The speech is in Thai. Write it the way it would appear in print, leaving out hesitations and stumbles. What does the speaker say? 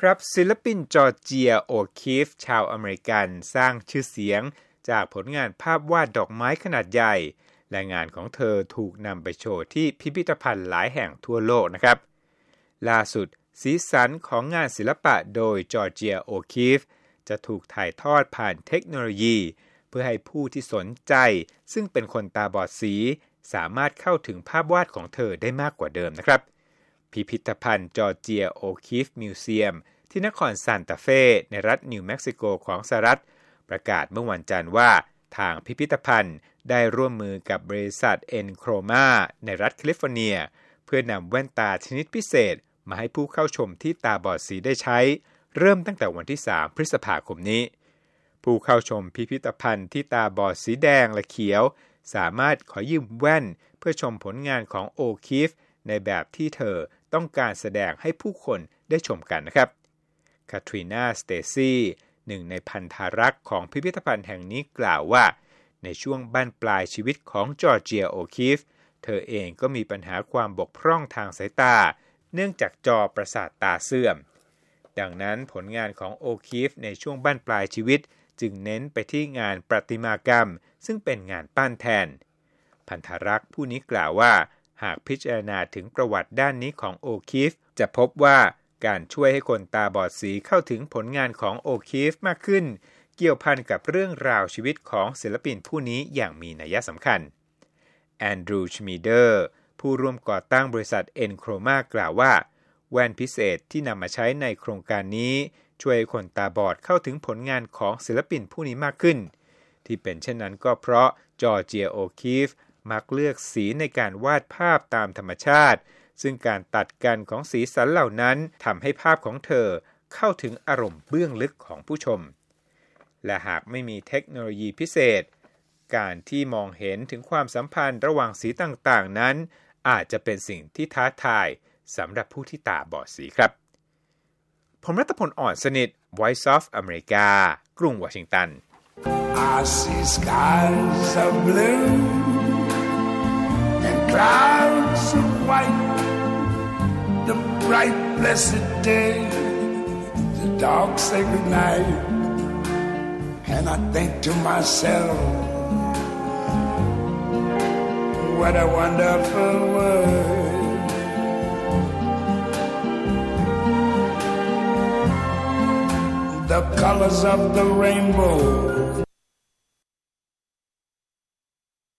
ครับศิลปินจอร์เจียโอคีฟชาวอเมริกันสร้างชื่อเสียงจากผลงานภาพวาดดอกไม้ขนาดใหญ่และงานของเธอถูกนำไปโชว์ที่พิพิธภัณฑ์หลายแห่งทั่วโลกนะครับล่าสุดสีสันของงานศิลปะโดยจอร์เจียโอคีฟจะถูกถ่ายทอดผ่านเทคโนโลยีเพื่อให้ผู้ที่สนใจซึ่งเป็นคนตาบอดสีสามารถเข้าถึงภาพวาดของเธอได้มากกว่าเดิมนะครับพิพิธภัณฑ์จอร์เจียโอคีฟมิวเซียมที่นครซานตาเฟ่ในรัฐนิวเม็กซิโกของสหรัฐประกาศเมื่อวันจันทร์ว่าทางพิพิธภัณฑ์ได้ร่วมมือกับบริษัท Enchroma ในรัฐแคลิฟอร์เนียเพื่อนำแว่นตาชนิดพิเศษมาให้ผู้เข้าชมที่ตาบอดสีได้ใช้เริ่มตั้งแต่วันที่3พฤษภาคมนี้ผู้เข้าชมพิพิธภัณฑ์ที่ตาบอดสีแดงและเขียวสามารถขอยืมแว่นเพื่อชมผลงานของโอคีฟในแบบที่เธอต้องการแสดงให้ผู้คนได้ชมกันนะครับคาทรีนาสเตซี่หนึ่งในพันธารักษ์ของพิพิธภัณฑ์แห่งนี้กล่าวว่าในช่วงบั้นปลายชีวิตของจอร์เจียโอคีฟเธอเองก็มีปัญหาความบกพร่องทางสายตาเนื่องจากจอประสาทตาเสื่อมดังนั้นผลงานของโอคีฟในช่วงบั้นปลายชีวิตจึงเน้นไปที่งานประติมากรรมซึ่งเป็นงานปั้นแทนพันธารักษ์ผู้นี้กล่าวว่าหากพิจารณาถึงประวัติด้านนี้ของโอคีฟจะพบว่าการช่วยให้คนตาบอดสีเข้าถึงผลงานของโอคีฟมากขึ้นเกี่ยวพันกับเรื่องราวชีวิตของศิลปินผู้นี้อย่างมีนัยสำคัญแอนดรูว์ ชมีเดอร์ผู้ร่วมก่อตั้งบริษัท Enchroma กล่าวว่าแว่นพิเศษที่นำมาใช้ในโครงการนี้ช่วยคนตาบอดเข้าถึงผลงานของศิลปินผู้นี้มากขึ้นที่เป็นเช่นนั้นก็เพราะจอร์เจียโอคีฟมักเลือกสีในการวาดภาพตามธรรมชาติซึ่งการตัดกันของสีสันเหล่านั้นทำให้ภาพของเธอเข้าถึงอารมณ์เบื้องลึกของผู้ชมและหากไม่มีเทคโนโลยีพิเศษการที่มองเห็นถึงความสัมพันธ์ระหว่างสีต่างๆนั้นอาจจะเป็นสิ่งที่ท้าทายสำหรับผู้ที่ตาบอดสีครับผมรัตพล อ่อนสนิท Voice of America กรุงวอชิงตัน I see skies of blue and clouds of white the bright blessed day the dark sacred night and I think to myself what a wonderful world the colors of the rainbow